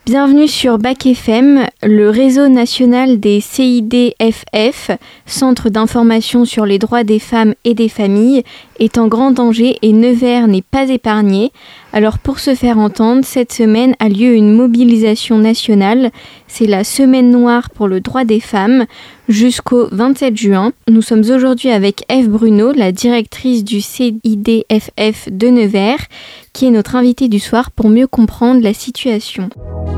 Bienvenue sur Bac FM, le réseau national des CIDFF, Centre d'information sur les droits des femmes et des familles, est en grand danger et Nevers n'est pas épargné. Alors pour se faire entendre, cette semaine a lieu une mobilisation nationale. C'est la Semaine noire pour le droit des femmes jusqu'au 27 juin. Nous sommes aujourd'hui avec Ève Bruno, la directrice du CIDFF de Nevers, qui est notre invitée du soir pour mieux comprendre la situation.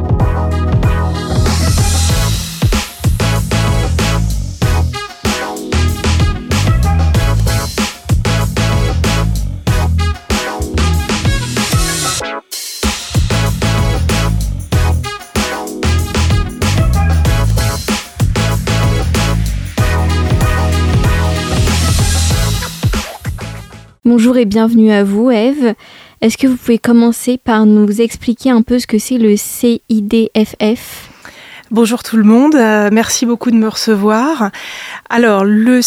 Bonjour et bienvenue à vous, Ève. Est-ce que vous pouvez commencer par nous expliquer un peu ce que c'est le CIDFF ? Bonjour tout le monde, merci beaucoup de me recevoir. Alors, le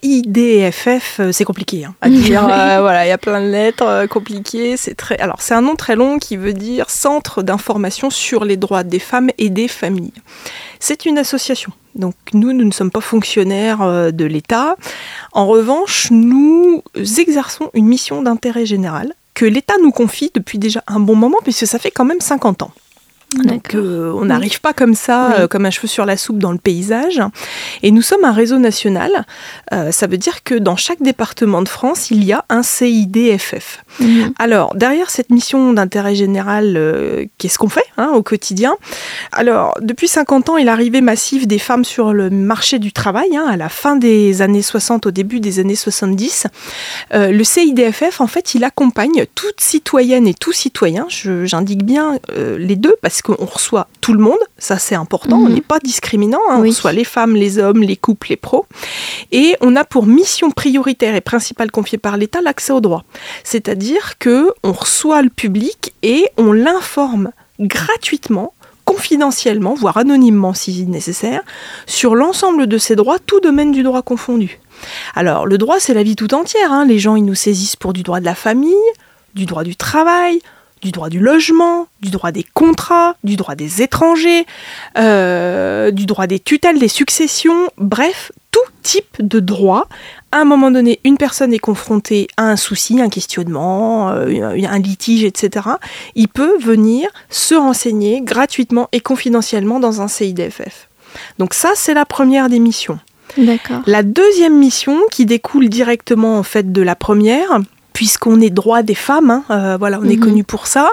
CIDFF, c'est compliqué à dire, voilà, il y a plein de lettres compliquées, c'est un nom très long qui veut dire Centre d'information sur les droits des femmes et des familles. C'est une association, donc nous ne sommes pas fonctionnaires de l'État. En revanche, nous exerçons une mission d'intérêt général que l'État nous confie depuis déjà un bon moment, puisque ça fait quand même 50 ans. Donc on n'arrive pas comme ça, comme un cheveu sur la soupe dans le paysage. Et nous sommes un réseau national. Ça veut dire que dans chaque département de France, il y a un CIDFF. Alors, derrière cette mission d'intérêt général, qu'est-ce qu'on fait au quotidien ? Alors, depuis 50 ans, il est arrivé massif des femmes sur le marché du travail, à la fin des années 60, au début des années 70. Le CIDFF, en fait, il accompagne toute citoyenne et tout citoyen, j'indique bien les deux, parce qu'on reçoit tout le monde, ça c'est important, on n'est pas discriminant, on reçoit les femmes, les hommes, les couples, les pros, et on a pour mission prioritaire et principale confiée par l'État l'accès au droit. C'est-à-dire qu'on reçoit le public et on l'informe gratuitement, confidentiellement, voire anonymement si nécessaire, sur l'ensemble de ses droits, tout domaine du droit confondu. Alors le droit c'est la vie tout entière, les gens ils nous saisissent pour du droit de la famille, du droit du travail, du droit du logement, du droit des contrats, du droit des étrangers, du droit des tutelles, des successions, bref, tout type de droit. À un moment donné, une personne est confrontée à un souci, un questionnement, un litige, etc. Il peut venir se renseigner gratuitement et confidentiellement dans un CIDFF. Donc ça, c'est la première des missions. D'accord. La deuxième mission, qui découle directement en fait de la première, puisqu'on est droit des femmes, on est connu pour ça,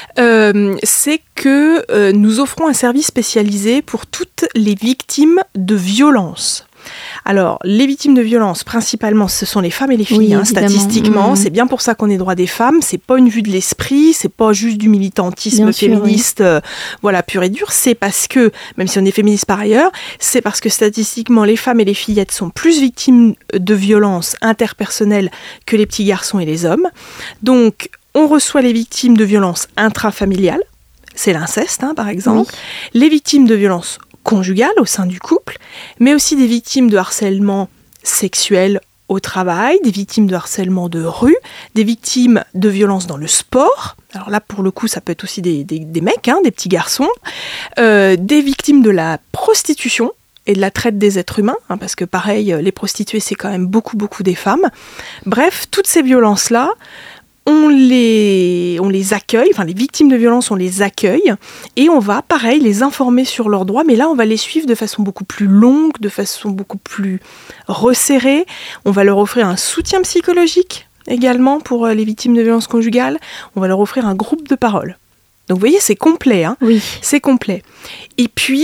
c'est que nous offrons un service spécialisé pour toutes les victimes de violences. Alors, les victimes de violences, principalement, ce sont les femmes et les filles, statistiquement. C'est bien pour ça qu'on est droit des femmes. C'est pas une vue de l'esprit, c'est pas juste du militantisme bien féministe, pur et dur. C'est parce que, même si on est féministe par ailleurs, c'est parce que statistiquement, les femmes et les fillettes sont plus victimes de violences interpersonnelles que les petits garçons et les hommes. Donc, on reçoit les victimes de violences intrafamiliales, c'est l'inceste, par exemple, les victimes de violences conjugales au sein du couple, mais aussi des victimes de harcèlement sexuel au travail, des victimes de harcèlement de rue, des victimes de violences dans le sport. Alors là, pour le coup, ça peut être aussi des mecs, des petits garçons, des victimes de la prostitution et de la traite des êtres humains, parce que pareil, les prostituées, c'est quand même beaucoup des femmes. Bref, toutes ces violences-là, on les accueille, les victimes de violences, on les accueille et on va, pareil, les informer sur leurs droits, mais là, on va les suivre de façon beaucoup plus longue, de façon beaucoup plus resserrée. On va leur offrir un soutien psychologique également pour les victimes de violences conjugales. On va leur offrir un groupe de parole. Donc, vous voyez, c'est complet. C'est complet. Et puis,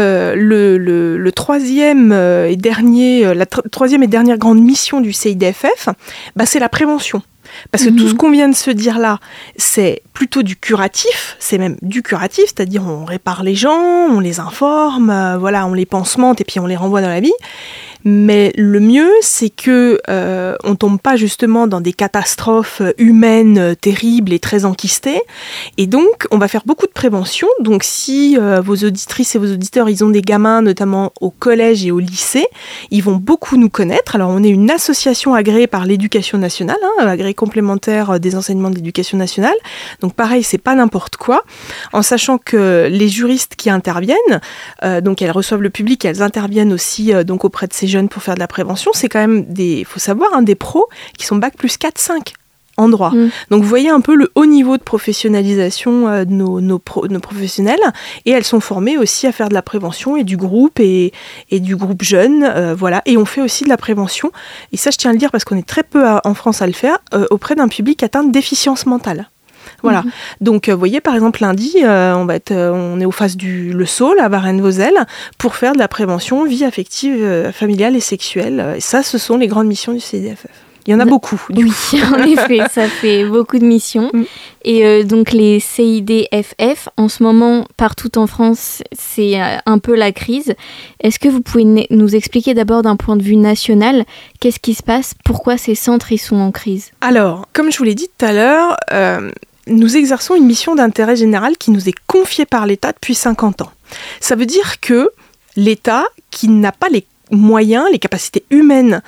le troisième et dernière grande mission du CIDFF, c'est la prévention. Parce que tout ce qu'on vient de se dire là, c'est plutôt du curatif, c'est même du curatif, c'est-à-dire on répare les gens, on les informe, on les pansemente et puis on les renvoie dans la vie. Mais le mieux, c'est que on tombe pas justement dans des catastrophes humaines terribles et très enquistées. Et donc, on va faire beaucoup de prévention. Donc, si vos auditrices et vos auditeurs, ils ont des gamins, notamment au collège et au lycée, ils vont beaucoup nous connaître. Alors, on est une association agréée par l'Éducation nationale, agréée complémentaire des enseignements de l'Éducation nationale. Donc, pareil, c'est pas n'importe quoi. En sachant que les juristes qui interviennent, donc elles reçoivent le public, elles interviennent aussi donc auprès de ces jeunes pour faire de la prévention. C'est quand même faut savoir, des pros qui sont bac plus 4-5 en droit. Donc vous voyez un peu le haut niveau de professionnalisation de nos professionnels, et elles sont formées aussi à faire de la prévention et du groupe et du groupe jeune, voilà. Et on fait aussi de la prévention, et ça je tiens à le dire parce qu'on est très peu en France à le faire, auprès d'un public atteint de déficience mentale. Voilà. Donc, vous voyez, par exemple, lundi, on est aux phases Le Saule, à Varennes-Vauzelles, pour faire de la prévention vie affective, familiale et sexuelle. Et ça, ce sont les grandes missions du CIDFF. Il y en a beaucoup. Oui, en effet, ça fait beaucoup de missions. Et donc, les CIDFF, en ce moment, partout en France, c'est un peu la crise. Est-ce que vous pouvez nous expliquer d'abord d'un point de vue national, qu'est-ce qui se passe, pourquoi ces centres ils sont en crise ? Alors, comme je vous l'ai dit tout à l'heure, nous exerçons une mission d'intérêt général qui nous est confiée par l'État depuis 50 ans. Ça veut dire que l'État, qui n'a pas les moyens, les capacités humaines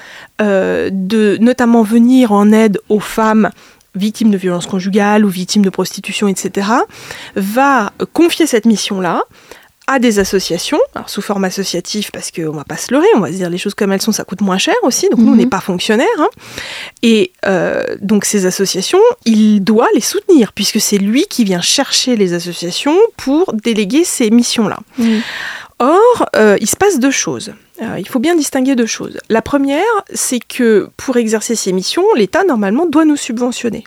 de notamment venir en aide aux femmes victimes de violences conjugales ou victimes de prostitution, etc., va confier cette mission-là à des associations, alors sous forme associative, parce qu'on ne va pas se leurrer, on va se dire les choses comme elles sont, ça coûte moins cher aussi, donc nous on n'est pas fonctionnaires. Et donc ces associations, il doit les soutenir, puisque c'est lui qui vient chercher les associations pour déléguer ces missions-là. Or, il se passe deux choses. Il faut bien distinguer deux choses. La première, c'est que pour exercer ces missions, l'État, normalement, doit nous subventionner.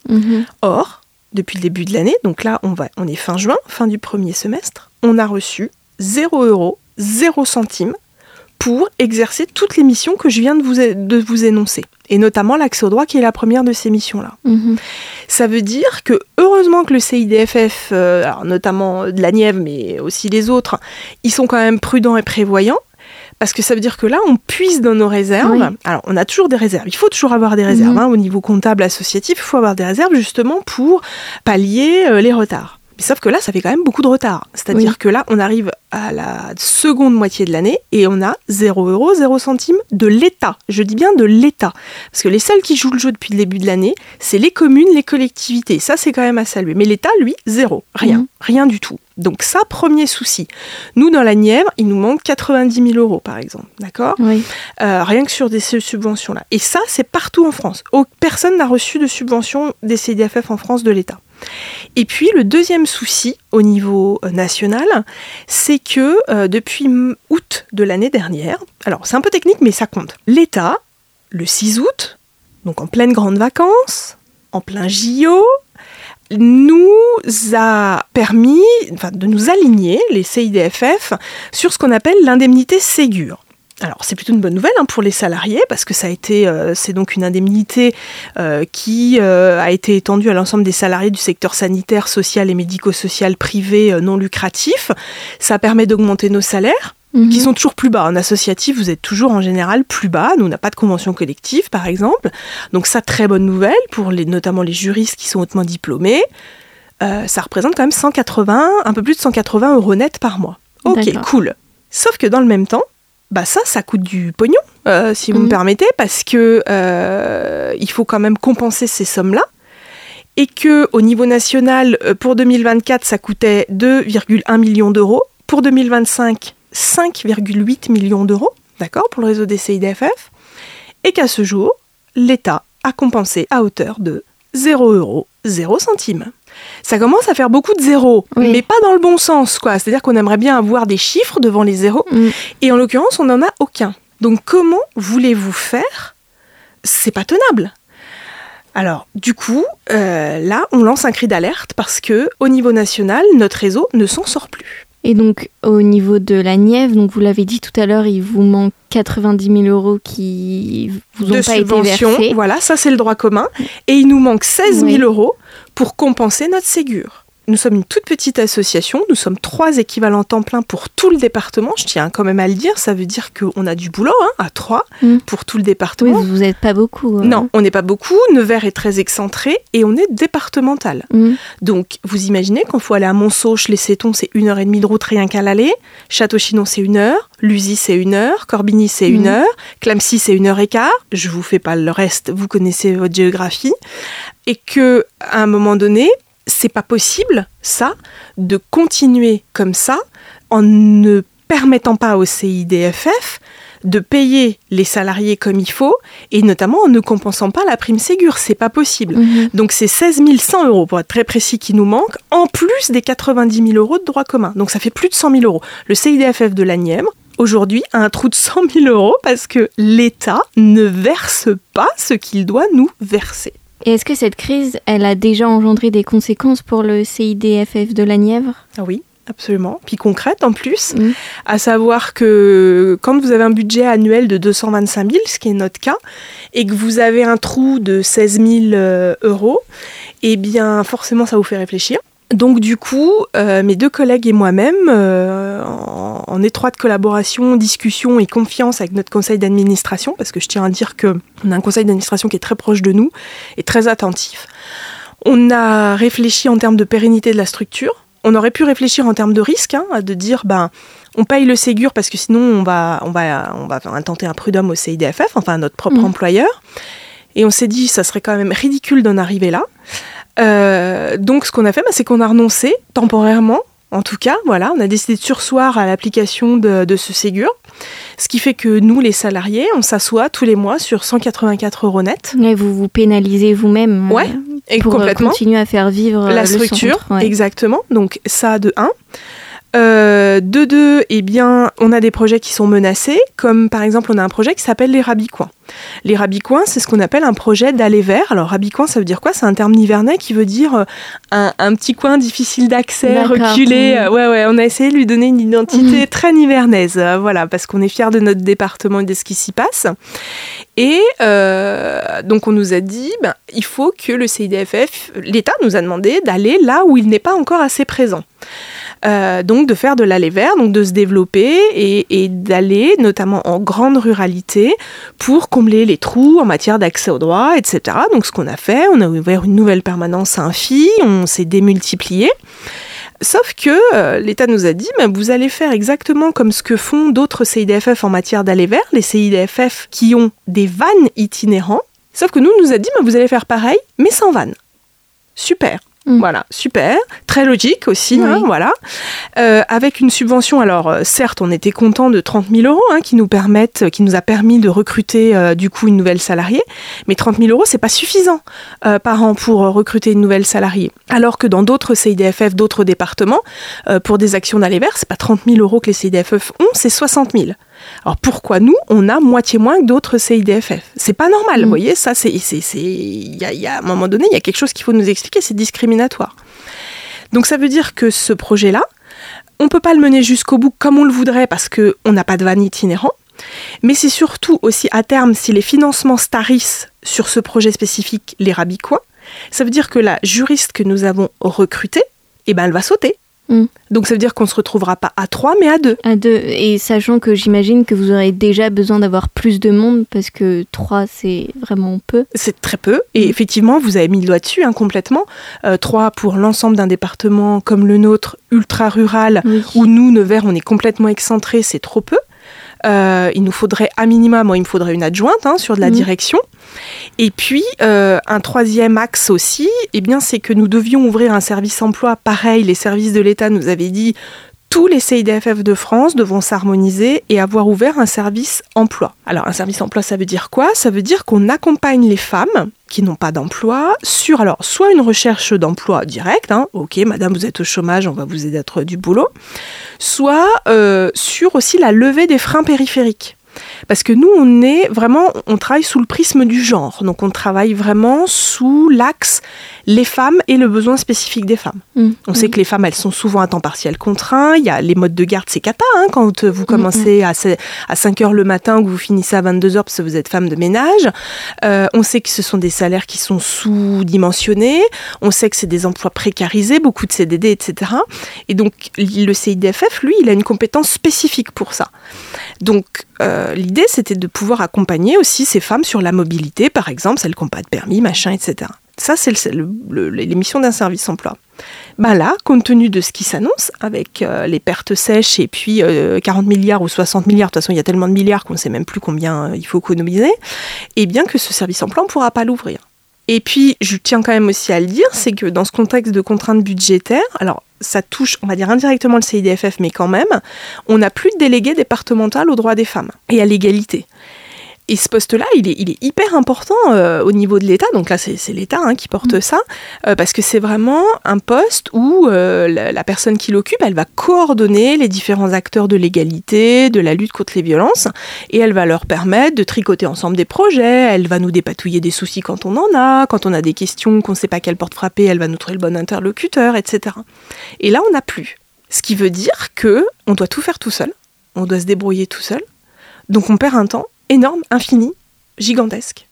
Or, depuis le début de l'année, donc là, on est fin juin, fin du premier semestre, on a reçu 0 €, 0 centime pour exercer toutes les missions que je viens de vous énoncer. Et notamment l'accès au droit, qui est la première de ces missions-là. Ça veut dire que, heureusement que le CIDFF, alors notamment de la Nièvre, mais aussi les autres, ils sont quand même prudents et prévoyants, parce que ça veut dire que là, on puise dans nos réserves. Oui. Alors, on a toujours des réserves. Il faut toujours avoir des réserves. Au niveau comptable associatif, il faut avoir des réserves justement pour pallier les retards. Mais sauf que là, ça fait quand même beaucoup de retard. C'est-à-dire que là, on arrive à la seconde moitié de l'année et on a 0 €, 0 centime de l'État. Je dis bien de l'État. Parce que les seuls qui jouent le jeu depuis le début de l'année, c'est les communes, les collectivités. Ça, c'est quand même à saluer. Mais l'État, lui, 0. Rien. Rien du tout. Donc ça, premier souci. Nous, dans la Nièvre, il nous manque 90 000 €, par exemple. D'accord ? Rien que sur des subventions-là. Et ça, c'est partout en France. Personne n'a reçu de subvention des CIDFF en France de l'État. Et puis, le deuxième souci au niveau national, c'est que depuis août de l'année dernière, alors c'est un peu technique, mais ça compte. L'État, le 6 août, donc en pleine grande vacances, en plein JO, nous a permis de nous aligner, les CIDFF, sur ce qu'on appelle l'indemnité Ségur. Alors, c'est plutôt une bonne nouvelle pour les salariés, parce que c'est donc une indemnité qui a été étendue à l'ensemble des salariés du secteur sanitaire, social et médico-social privé non lucratif. Ça permet d'augmenter nos salaires, qui sont toujours plus bas. En associatif, vous êtes toujours en général plus bas. Nous, on n'a pas de convention collective, par exemple. Donc ça, très bonne nouvelle pour notamment les juristes qui sont hautement diplômés. Ça représente quand même un peu plus de 180 € net par mois. Ok, d'accord. Cool. Sauf que dans le même temps, ça coûte du pognon, si vous me permettez, parce que il faut quand même compenser ces sommes-là. Et qu'au niveau national, pour 2024, ça coûtait 2,1 millions d'euros. Pour 2025, 5,8 millions d'euros, d'accord, pour le réseau des CIDFF. Et qu'à ce jour, l'État a compensé à hauteur de 0 €, 0 centime. Ça commence à faire beaucoup de zéros, mais pas dans le bon sens, quoi. C'est-à-dire qu'on aimerait bien avoir des chiffres devant les zéros, et en l'occurrence, on n'en a aucun. Donc, comment voulez-vous faire ? C'est pas tenable. Alors, du coup, là, on lance un cri d'alerte parce que, au niveau national, notre réseau ne s'en sort plus. Et donc, au niveau de la Nièvre, donc vous l'avez dit tout à l'heure, il vous manque 90 000 € qui vous ont pas été versés. Voilà, ça c'est le droit commun. Et il nous manque 16 000 € pour compenser notre Ségur. nous sommes une toute petite association, nous sommes 3 équivalents temps plein pour tout le département, je tiens quand même à le dire, ça veut dire qu'on a du boulot, à 3 pour tout le département. Oui, vous n'êtes pas beaucoup. Non, on n'est pas beaucoup, Nevers est très excentré et on est départemental. Donc vous imaginez qu'il faut aller à Montsauche, les Sétons, c'est 1h30 de route rien qu'à l'aller, Château-Chinon c'est 1 heure, Lusy c'est 1 heure, Corbigny c'est 1 heure, Clamecy c'est 1h15, je vous fais pas le reste, vous connaissez votre géographie, et que à un moment donné, c'est pas possible, ça, de continuer comme ça, en ne permettant pas au CIDFF de payer les salariés comme il faut, et notamment en ne compensant pas la prime Ségur, c'est pas possible. Donc c'est 16 100 euros, pour être très précis, qui nous manquent, en plus des 90 000 euros de droit commun. Donc ça fait plus de 100 000 euros. Le CIDFF de la Nièvre, aujourd'hui, a un trou de 100 000 euros parce que l'État ne verse pas ce qu'il doit nous verser. Et est-ce que cette crise, elle a déjà engendré des conséquences pour le CIDFF de la Nièvre ? Ah oui, absolument. Puis concrète en plus, à savoir que quand vous avez un budget annuel de 225 000, ce qui est notre cas, et que vous avez un trou de 16 000 euros, eh bien forcément ça vous fait réfléchir. Donc du coup, mes 2 collègues et moi-même, en étroite collaboration, discussion et confiance avec notre conseil d'administration, parce que je tiens à dire qu'on a un conseil d'administration qui est très proche de nous et très attentif, on a réfléchi en termes de pérennité de la structure. On aurait pu réfléchir en termes de risque, de dire on paye le Ségur parce que sinon on va tenter un prud'homme au CIDFF, enfin à notre propre employeur. Et on s'est dit ça serait quand même ridicule d'en arriver là. Donc ce qu'on a fait, c'est qu'on a renoncé temporairement, en tout cas, voilà, on a décidé de surseoir à l'application de ce Ségur, ce qui fait que nous, les salariés, on s'assoit tous les mois sur 184 € net. Et vous vous pénalisez vous-même et pour complètement continuer à faire vivre la structure, le centre, exactement. Donc ça de 1. De 2, eh bien, on a des projets qui sont menacés, comme par exemple, on a un projet qui s'appelle les Rabicoins. Les Rabicoins, c'est ce qu'on appelle un projet d'aller vers. Alors, Rabicoin, ça veut dire quoi ? C'est un terme nivernais qui veut dire un petit coin difficile d'accès, reculé. Ouais, on a essayé de lui donner une identité très nivernaise, voilà, parce qu'on est fiers de notre département et de ce qui s'y passe. Et donc, on nous a dit, il faut que le CIDFF, l'État nous a demandé d'aller là où il n'est pas encore assez présent. Donc de faire de l'aller vers, donc de se développer et d'aller notamment en grande ruralité pour combler les trous en matière d'accès aux droits, etc. Donc ce qu'on a fait, on a ouvert une nouvelle permanence à Infi, on s'est démultiplié. Sauf que l'État nous a dit, vous allez faire exactement comme ce que font d'autres CIDFF en matière d'aller vers, les CIDFF qui ont des vannes itinérants. Sauf que nous a dit, vous allez faire pareil, mais sans vannes. Super. Voilà, super, très logique aussi, voilà. Avec une subvention, alors certes, on était content de 30 000 € qui nous a permis de recruter du coup une nouvelle salariée, mais 30 000 €, c'est pas suffisant par an pour recruter une nouvelle salariée. Alors que dans d'autres CIDFF, d'autres départements, pour des actions d'aller vers, c'est pas 30 000 € que les CIDFF ont, c'est 60 000. Alors pourquoi nous, on a moitié moins que d'autres CIDFF ? C'est pas normal, vous voyez, ça y a, à un moment donné, il y a quelque chose qu'il faut nous expliquer, c'est discriminatoire. Donc ça veut dire que ce projet-là, on peut pas le mener jusqu'au bout comme on le voudrait parce qu'on n'a pas de vanne itinérant, mais c'est surtout aussi à terme, si les financements se tarissent sur ce projet spécifique, les Rabicoins, ça veut dire que la juriste que nous avons recrutée, elle va sauter. Donc ça veut dire qu'on ne se retrouvera pas à 3 mais à 2. À 2, et sachant que j'imagine que vous aurez déjà besoin d'avoir plus de monde parce que 3 c'est vraiment peu. C'est très peu et effectivement vous avez mis le doigt dessus complètement. 3 pour l'ensemble d'un département comme le nôtre, ultra rural, où nous, Nevers, on est complètement excentré, c'est trop peu. Il nous faudrait à minima, il me faudrait une adjointe sur de la direction. Et puis, un troisième axe aussi, c'est que nous devions ouvrir un service emploi. Pareil, les services de l'État nous avaient dit tous les CIDFF de France devront s'harmoniser et avoir ouvert un service emploi. Alors, un service emploi, ça veut dire quoi ? Ça veut dire qu'on accompagne les femmes qui n'ont pas d'emploi sur, soit une recherche d'emploi direct, ok, madame, vous êtes au chômage, on va vous aider à trouver du boulot, soit sur aussi la levée des freins périphériques. Parce que nous, on travaille sous le prisme du genre. Donc, on travaille vraiment sous l'axe les femmes et le besoin spécifique des femmes. On sait que les femmes, elles sont souvent à temps partiel contraint. Il y a les modes de garde, c'est cata, quand vous commencez à 5 heures le matin ou que vous finissez à 22 heures parce que vous êtes femme de ménage. On sait que ce sont des salaires qui sont sous-dimensionnés. On sait que c'est des emplois précarisés, beaucoup de CDD, etc. Et donc, le CIDFF, lui, il a une compétence spécifique pour ça. Donc, l'idée, c'était de pouvoir accompagner aussi ces femmes sur la mobilité, par exemple, celles qui n'ont pas de permis, machin, etc. Ça, c'est les missions d'un service emploi. Là, compte tenu de ce qui s'annonce, avec les pertes sèches et puis 40 milliards ou 60 milliards, de toute façon, il y a tellement de milliards qu'on ne sait même plus combien il faut économiser, et bien que ce service emploi, on ne pourra pas l'ouvrir. Et puis, je tiens quand même aussi à le dire, c'est que dans ce contexte de contraintes budgétaires, alors ça touche, on va dire indirectement le CIDFF, mais quand même, on n'a plus de délégué départemental aux droits des femmes et à l'égalité. Et ce poste-là, il est hyper important au niveau de l'État. Donc là, c'est l'État qui porte ça, parce que c'est vraiment un poste où la personne qui l'occupe, elle va coordonner les différents acteurs de l'égalité, de la lutte contre les violences, et elle va leur permettre de tricoter ensemble des projets. Elle va nous dépatouiller des soucis quand on en a, quand on a des questions qu'on ne sait pas quelle porte frapper, elle va nous trouver le bon interlocuteur, etc. Et là, on n'a plus. Ce qui veut dire qu'on doit tout faire tout seul, on doit se débrouiller tout seul, donc on perd un temps énorme, infini, gigantesque.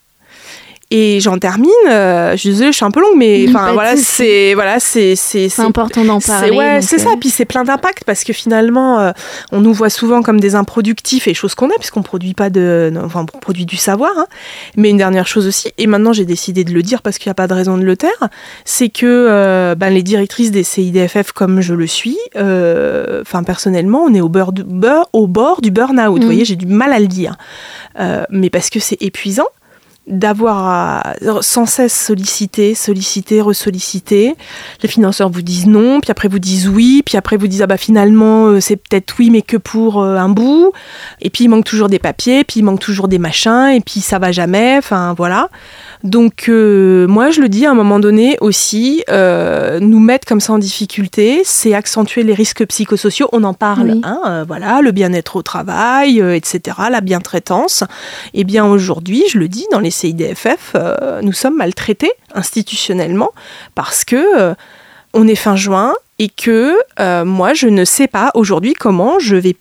Et j'en termine, je suis désolée, je suis un peu longue, mais c'est important d'en parler. C'est ça, puis c'est plein d'impact, parce que finalement, on nous voit souvent comme des improductifs, et chose qu'on est, puisqu'on produit on produit du savoir, mais une dernière chose aussi, et maintenant j'ai décidé de le dire parce qu'il n'y a pas de raison de le taire, c'est que les directrices des CIDFF, comme je le suis, personnellement, on est au bord du burn-out, vous voyez, j'ai du mal à le dire, mais parce que c'est épuisant, d'avoir sans cesse sollicité, ressollicité. Les financeurs vous disent non, puis après vous disent oui, puis après vous disent finalement c'est peut-être oui mais que pour un bout, et puis il manque toujours des papiers, puis il manque toujours des machins, et puis ça va jamais, voilà. Donc moi je le dis à un moment donné aussi, nous mettre comme ça en difficulté, c'est accentuer les risques psychosociaux, on en parle, oui. Le bien-être au travail, etc., la bientraitance. Et bien aujourd'hui, je le dis, dans les CIDFF, nous sommes maltraités institutionnellement parce que on est fin juin et que moi, je ne sais pas aujourd'hui comment je vais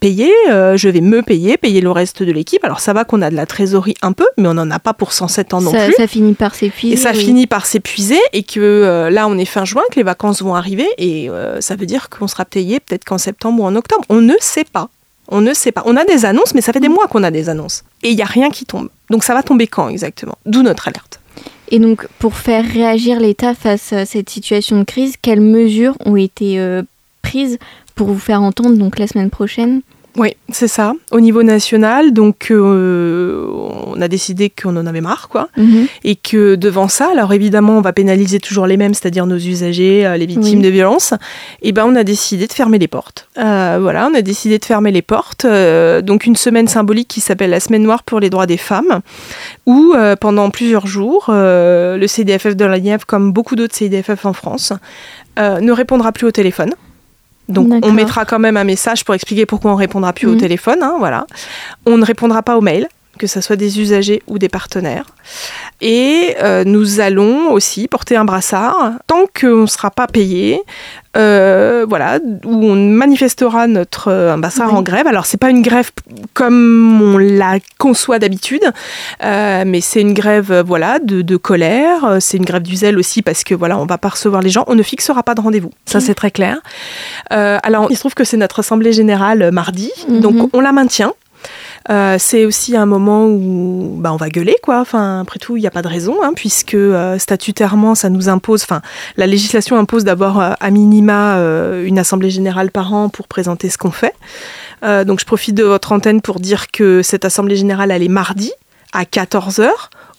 payer le reste de l'équipe. Alors ça va qu'on a de la trésorerie un peu, mais on n'en a pas pour 107 ans non plus. Ça finit par s'épuiser. Et ça finit par s'épuiser et que là, on est fin juin, que les vacances vont arriver et ça veut dire qu'on sera payé peut-être qu'en septembre ou en octobre. On ne sait pas. On ne sait pas. On a des annonces, mais ça fait des mois qu'on a des annonces. Et il n'y a rien qui tombe. Donc ça va tomber quand exactement ? D'où notre alerte. Et donc, pour faire réagir l'État face à cette situation de crise, quelles mesures ont été prises pour vous faire entendre donc, la semaine prochaine ? Oui, c'est ça. Au niveau national, donc on a décidé qu'on en avait marre, et que devant ça, alors évidemment, on va pénaliser toujours les mêmes, c'est-à-dire nos usagers, les victimes de violences. Et on a décidé de fermer les portes. On a décidé de fermer les portes. Donc une semaine symbolique qui s'appelle la Semaine noire pour les droits des femmes, où pendant plusieurs jours, le CIDFF de la Nièvre, comme beaucoup d'autres CIDFF en France, ne répondra plus au téléphone. Donc, on mettra quand même un message pour expliquer pourquoi on ne répondra plus au téléphone. On ne répondra pas aux mails, que ce soit des usagers ou des partenaires. Et nous allons aussi porter un brassard tant qu'on ne sera pas payé, où on manifestera un brassard en grève. Alors, ce n'est pas une grève comme on la conçoit d'habitude, mais c'est une grève de colère, c'est une grève du zèle aussi parce que on ne va pas recevoir les gens, on ne fixera pas de rendez-vous. Ça, c'est très clair. Alors, il se trouve que c'est notre assemblée générale mardi, donc on la maintient. C'est aussi un moment où on va gueuler, après tout, il n'y a pas de raison, puisque statutairement, ça nous impose, la législation impose d'avoir à minima une assemblée générale par an pour présenter ce qu'on fait. Donc je profite de votre antenne pour dire que cette assemblée générale, elle est mardi à 14h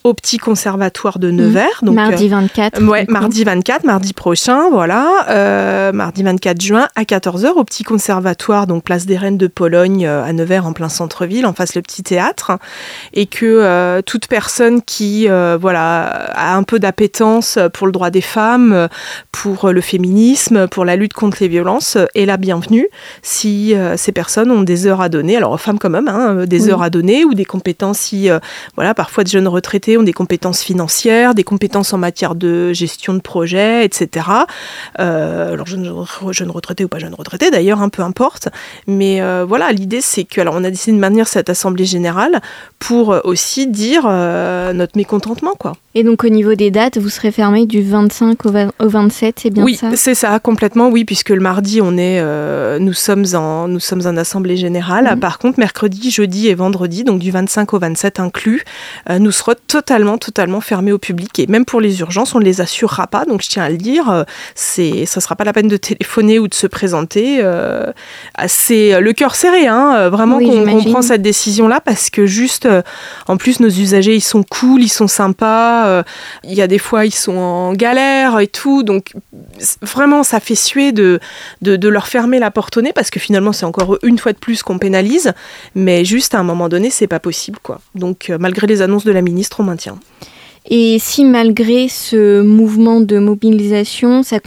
au Petit Conservatoire de Nevers. Donc, mardi 24. Mardi 24, mardi prochain, voilà. Mardi 24 juin à 14h au Petit Conservatoire, donc place des Reines de Pologne à Nevers, en plein centre-ville, en face le petit théâtre. Et que toute personne qui a un peu d'appétence pour le droit des femmes, pour le féminisme, pour la lutte contre les violences, est la bienvenue si ces personnes ont des heures à donner, alors aux femmes quand même, des heures à donner, ou des compétences si, parfois de jeunes retraités ont des compétences financières, des compétences en matière de gestion de projet, etc. Alors jeunes retraités ou pas jeunes retraités d'ailleurs, peu importe, mais l'idée c'est que, alors on a décidé de maintenir cette assemblée générale pour aussi dire notre mécontentement, quoi. Et donc au niveau des dates, vous serez fermé du 25 au 27, c'est bien ça ? Oui, c'est ça, complètement, oui, puisque le mardi, nous sommes en assemblée générale. Par contre, mercredi, jeudi et vendredi, donc du 25 au 27 inclus, nous serons totalement fermés au public. Et même pour les urgences, on ne les assurera pas. Donc je tiens à le dire, ça ne sera pas la peine de téléphoner ou de se présenter. C'est le cœur serré, vraiment, qu'on prend cette décision-là, parce que juste, en plus, nos usagers, ils sont cool, ils sont sympas. Il y a des fois, ils sont en galère et tout. Donc, vraiment, ça fait suer de leur fermer la porte au nez, parce que finalement, c'est encore une fois de plus qu'on pénalise. Mais juste, à un moment donné, c'est pas possible, quoi. Donc, malgré les annonces de la ministre, on maintient. Et si malgré ce mouvement de mobilisation, ça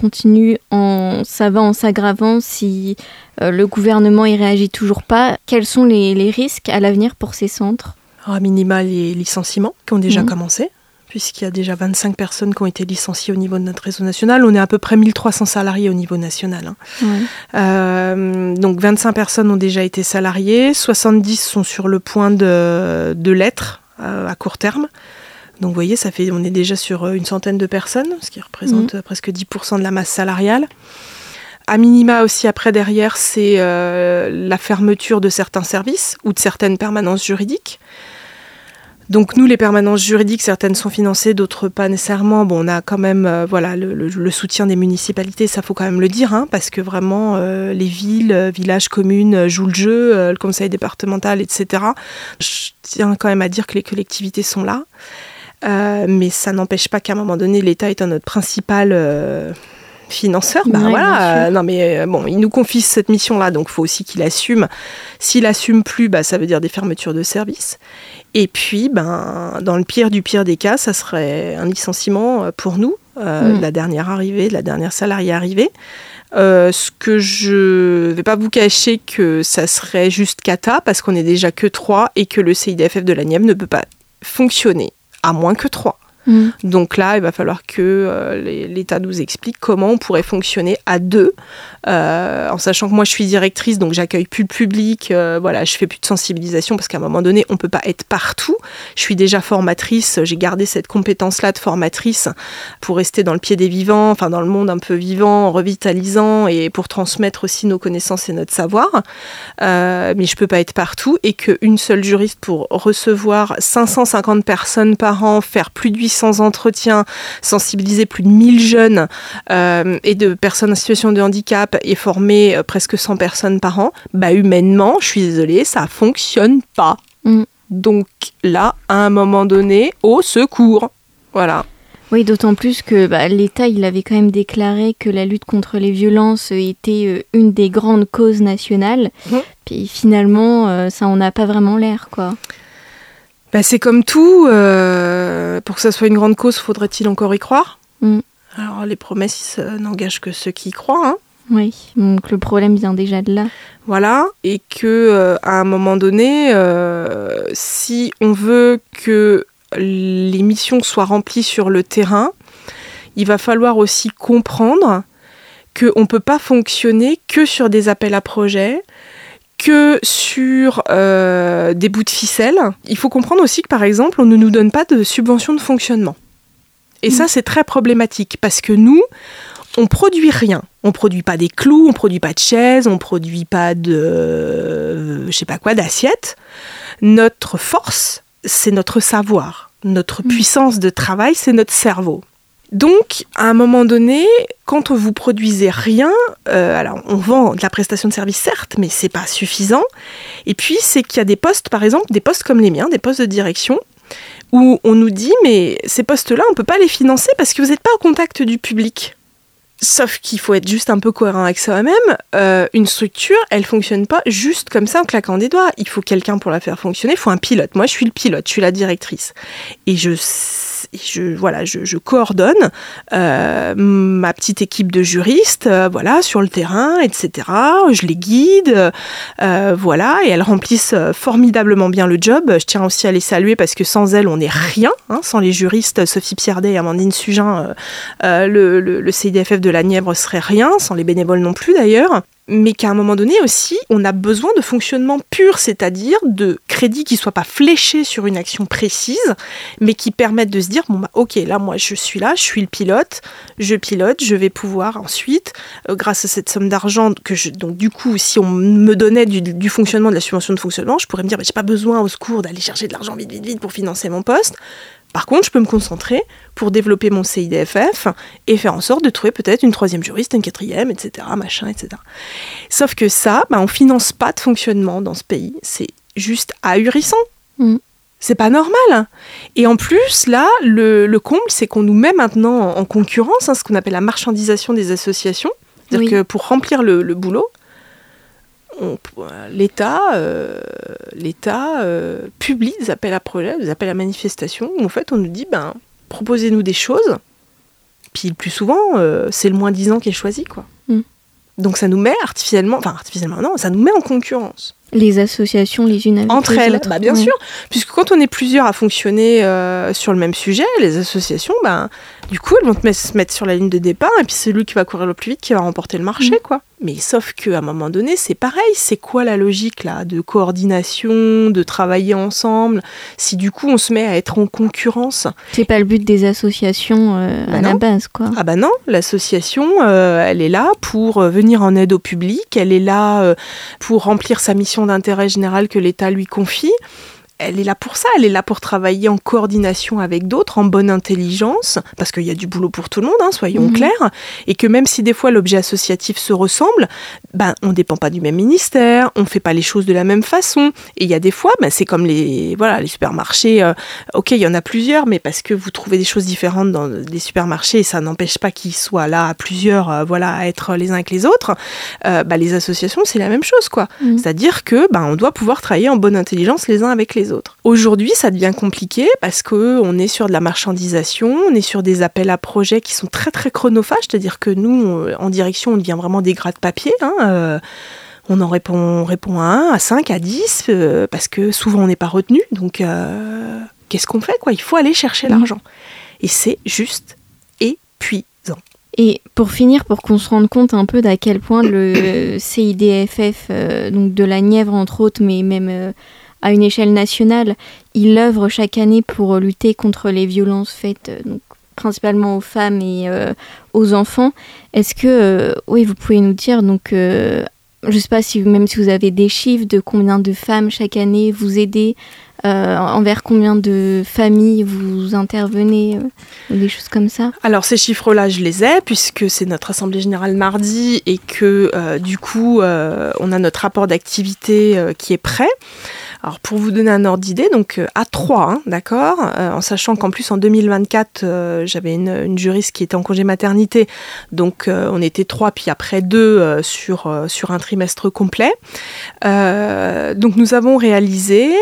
va en s'aggravant, si le gouvernement y réagit toujours pas, quels sont les risques à l'avenir pour ces centres ? À minima, les licenciements qui ont déjà commencé, puisqu'il y a déjà 25 personnes qui ont été licenciées au niveau de notre réseau national. On est à peu près 1300 salariés au niveau national. Donc 25 personnes ont déjà été salariées, 70 sont sur le point de l'être à court terme. Donc vous voyez, on est déjà sur une centaine de personnes, ce qui représente presque 10% de la masse salariale. À minima aussi, après, derrière, c'est la fermeture de certains services ou de certaines permanences juridiques. Donc nous, les permanences juridiques, certaines sont financées, d'autres pas nécessairement. Bon, on a quand même le soutien des municipalités, ça faut quand même le dire, parce que vraiment, les villes, villages, communes jouent le jeu, le conseil départemental, etc. Je tiens quand même à dire que les collectivités sont là. Mais ça n'empêche pas qu'à un moment donné, l'État étant notre principal financeur, il nous confie cette mission-là, donc il faut aussi qu'il assume. S'il assume plus, ça veut dire des fermetures de services. Et puis, dans le pire du pire des cas, ça serait un licenciement pour nous, la dernière salariée arrivée. Ce que je vais pas vous cacher que ça serait juste cata, parce qu'on est déjà que 3 et que le CIDFF de la Nièvre ne peut pas fonctionner à moins que 3. Donc là, il va falloir que l'État nous explique comment on pourrait fonctionner à 2, en sachant que moi je suis directrice, donc j'accueille plus le public, je fais plus de sensibilisation, parce qu'à un moment donné, on peut pas être partout. Je suis déjà formatrice, j'ai gardé cette compétence-là de formatrice pour rester dans le pied des vivants, enfin dans le monde un peu vivant, revitalisant, et pour transmettre aussi nos connaissances et notre savoir. Mais je peux pas être partout, et qu'une seule juriste pour recevoir 550 personnes par an, faire plus de 800 entretiens, sensibiliser plus de 1000 jeunes et de personnes en situation de handicap et former presque 100 personnes par an, humainement, je suis désolée, ça fonctionne pas. Donc là, à un moment donné, au secours. Voilà. Oui, d'autant plus que l'État, il avait quand même déclaré que la lutte contre les violences était une des grandes causes nationales. Puis finalement, ça en a pas vraiment l'air, quoi. C'est comme tout, pour que ça soit une grande cause, faudrait-il encore y croire ? Alors les promesses n'engagent que ceux qui y croient. Oui, donc le problème vient déjà de là. Voilà, et que à un moment donné, si on veut que les missions soient remplies sur le terrain, il va falloir aussi comprendre qu'on ne peut pas fonctionner que sur des appels à projets, que sur des bouts de ficelle. Il faut comprendre aussi que, par exemple, on ne nous donne pas de subvention de fonctionnement. Et ça, c'est très problématique, parce que nous, on produit rien. On produit pas des clous, on produit pas de chaises, on produit pas de, d'assiettes. Notre force, c'est notre savoir. Notre puissance de travail, c'est notre cerveau. Donc, à un moment donné, quand vous produisez rien, alors on vend de la prestation de service, certes, mais c'est pas suffisant. Et puis, c'est qu'il y a des postes, par exemple, des postes comme les miens, des postes de direction, où on nous dit mais ces postes-là, on ne peut pas les financer parce que vous n'êtes pas au contact du public. Sauf qu'il faut être juste un peu cohérent avec soi-même. Une structure, elle ne fonctionne pas juste comme ça en claquant des doigts. Il faut quelqu'un pour la faire fonctionner, il faut un pilote. Moi, je suis le pilote, je suis la directrice. Et je coordonne ma petite équipe de juristes sur le terrain, etc. Je les guide, et elles remplissent formidablement bien le job. Je tiens aussi à les saluer parce que sans elles, on n'est rien. Sans les juristes, Sophie Pierdet et Amandine Sugin, le CIDFF de la Nièvre serait rien, sans les bénévoles non plus d'ailleurs. Mais qu'à un moment donné aussi, on a besoin de fonctionnement pur, c'est-à-dire de crédits qui ne soient pas fléchés sur une action précise, mais qui permettent de se dire, ok, là, moi, je suis le pilote, je vais pouvoir ensuite, grâce à cette somme d'argent, donc du coup, si on me donnait du fonctionnement, de la subvention de fonctionnement, je pourrais me dire, j'ai pas besoin, au secours, d'aller chercher de l'argent vite pour financer mon poste. Par contre, je peux me concentrer pour développer mon CIDFF et faire en sorte de trouver peut-être une 3e juriste, une 4e, etc., etc. Sauf que ça, on ne finance pas de fonctionnement dans ce pays. C'est juste ahurissant. C'est pas normal. Et en plus, là, le comble, c'est qu'on nous met maintenant en concurrence, ce qu'on appelle la marchandisation des associations. C'est-à-dire que pour remplir le boulot, l'État publie des appels à projets, des appels à manifestation, où en fait on nous dit proposez-nous des choses, puis le plus souvent c'est le moins 10 ans qui est choisi, quoi. Donc ça nous met ça nous met en concurrence. Les associations les unes avec entre les elles, autres. Bien sûr, puisque quand on est plusieurs à fonctionner sur le même sujet, les associations, du coup, elles vont se mettre sur la ligne de départ, et puis c'est celui qui va courir le plus vite qui va remporter le marché, quoi. Mais sauf qu'à un moment donné, c'est pareil. C'est quoi la logique là de coordination, de travailler ensemble, si du coup on se met à être en concurrence? C'est pas le but des associations à la base, quoi. Ah non, l'association, elle est là pour venir en aide au public, elle est là pour remplir sa mission d'intérêt général que l'État lui confie. Elle est là pour ça, elle est là pour travailler en coordination avec d'autres, en bonne intelligence, parce qu'il y a du boulot pour tout le monde, soyons clairs, et que même si des fois l'objet associatif se ressemble, on ne dépend pas du même ministère, on ne fait pas les choses de la même façon, et il y a des fois, c'est comme les supermarchés, ok, il y en a plusieurs, mais parce que vous trouvez des choses différentes dans les supermarchés, et ça n'empêche pas qu'ils soient là à plusieurs, à être les uns avec les autres, les associations, c'est la même chose, quoi. C'est-à-dire que on doit pouvoir travailler en bonne intelligence les uns avec les autres. Aujourd'hui, ça devient compliqué parce qu'on est sur de la marchandisation, on est sur des appels à projets qui sont très très chronophages, c'est-à-dire que nous, en direction, on devient vraiment des gratte-papier. On en répond à 1, à 5, à 10, parce que souvent on n'est pas retenu. Donc, qu'est-ce qu'on fait, quoi ? Il faut aller chercher l'argent. Et c'est juste épuisant. Et pour finir, pour qu'on se rende compte un peu d'à quel point le CIDFF, donc de la Nièvre entre autres, mais même... à une échelle nationale, il œuvre chaque année pour lutter contre les violences faites donc, principalement aux femmes et aux enfants. Est-ce que, vous pouvez nous dire, donc, je ne sais pas si vous avez des chiffres de combien de femmes chaque année vous aidez, envers combien de familles vous intervenez, des choses comme ça? Alors ces chiffres-là, je les ai, puisque c'est notre assemblée générale mardi et que du coup, on a notre rapport d'activité qui est prêt. Alors pour vous donner un ordre d'idée, donc à 3, d'accord, en sachant qu'en plus en 2024, j'avais une juriste qui était en congé maternité, donc on était 3, puis après 2 sur un trimestre complet. Donc nous avons réalisé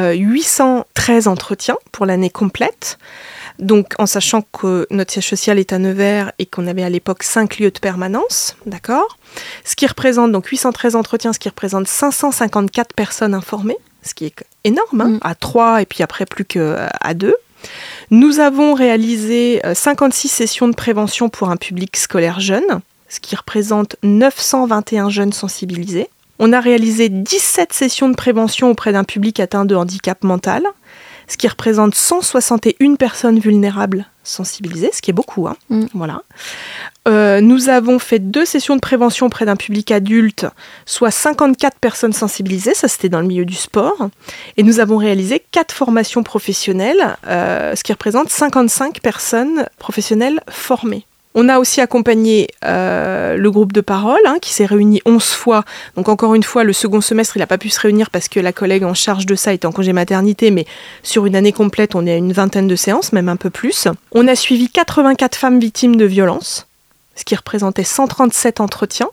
813 entretiens pour l'année complète. Donc, en sachant que notre siège social est à Nevers et qu'on avait à l'époque 5 lieux de permanence, d'accord ? Ce qui représente donc 813 entretiens, ce qui représente 554 personnes informées, ce qui est énorme, à 3 et puis après plus qu'à 2. Nous avons réalisé 56 sessions de prévention pour un public scolaire jeune, ce qui représente 921 jeunes sensibilisés. On a réalisé 17 sessions de prévention auprès d'un public atteint de handicap mental, ce qui représente 161 personnes vulnérables sensibilisées, ce qui est beaucoup. Voilà. Nous avons fait 2 sessions de prévention auprès d'un public adulte, soit 54 personnes sensibilisées, ça c'était dans le milieu du sport. Et nous avons réalisé 4 formations professionnelles, ce qui représente 55 personnes professionnelles formées. On a aussi accompagné le groupe de parole qui s'est réuni 11 fois. Donc encore une fois, le second semestre, il n'a pas pu se réunir parce que la collègue en charge de ça était en congé maternité, mais sur une année complète, on est à une 20aine de séances, même un peu plus. On a suivi 84 femmes victimes de violences, ce qui représentait 137 entretiens.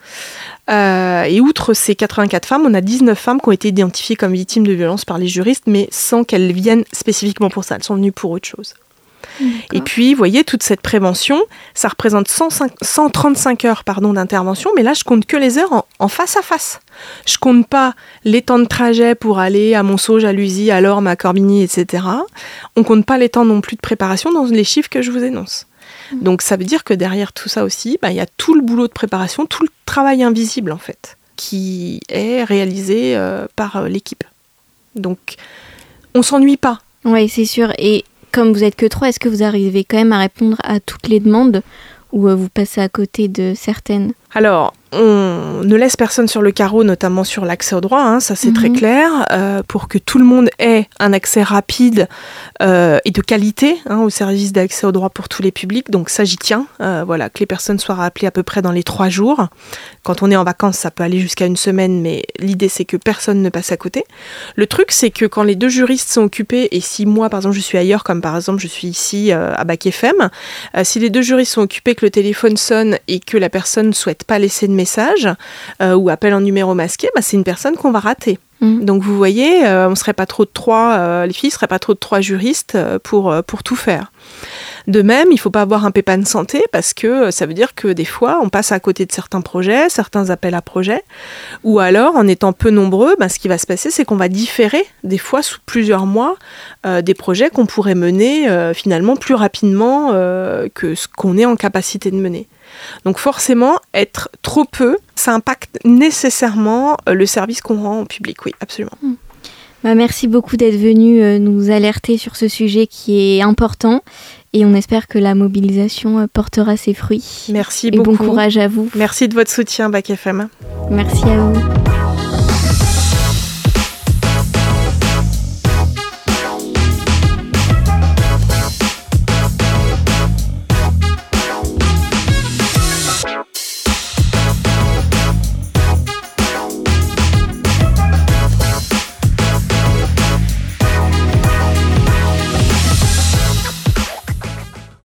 Et outre ces 84 femmes, on a 19 femmes qui ont été identifiées comme victimes de violences par les juristes, mais sans qu'elles viennent spécifiquement pour ça. Elles sont venues pour autre chose. D'accord. Et puis, vous voyez, toute cette prévention, ça représente 135 heures d'intervention, mais là, je compte que les heures en face à face. Je compte pas les temps de trajet pour aller à Monceau, Jalousie, à Lorme, à Corbigny, etc. On compte pas les temps non plus de préparation dans les chiffres que je vous énonce. Donc ça veut dire que derrière tout ça aussi, il y a tout le boulot de préparation, tout le travail invisible en fait, qui est réalisé par l'équipe. Donc on s'ennuie pas. Oui, c'est sûr. Et comme vous êtes que 3, est-ce que vous arrivez quand même à répondre à toutes les demandes ou vous passez à côté de certaines ? Alors, on ne laisse personne sur le carreau, notamment sur l'accès au droit, ça c'est très clair, pour que tout le monde ait un accès rapide et de qualité au service d'accès au droit pour tous les publics. Donc ça, j'y tiens, que les personnes soient rappelées à peu près dans les 3 jours. Quand on est en vacances, ça peut aller jusqu'à une semaine, mais l'idée c'est que personne ne passe à côté. Le truc, c'est que quand les 2 juristes sont occupés, et si moi, par exemple, je suis ailleurs, comme par exemple je suis ici à Bac FM, si les 2 juristes sont occupés, que le téléphone sonne et que la personne ne souhaite pas laisser de message ou appel en numéro masqué, c'est une personne qu'on va rater. Donc vous voyez, on serait pas trop de 3, les filles ne seraient pas trop de 3 juristes pour tout faire. De même, il ne faut pas avoir un pépin de santé parce que ça veut dire que des fois, on passe à côté de certains projets, certains appels à projets, ou alors, en étant peu nombreux, ce qui va se passer, c'est qu'on va différer, des fois sous plusieurs mois, des projets qu'on pourrait mener finalement plus rapidement que ce qu'on est en capacité de mener. Donc forcément, être trop peu, ça impacte nécessairement le service qu'on rend au public, oui, absolument. Merci beaucoup d'être venu nous alerter sur ce sujet qui est important et on espère que la mobilisation portera ses fruits. Merci beaucoup. Et bon courage à vous. Merci de votre soutien, Bac FM. Merci à vous.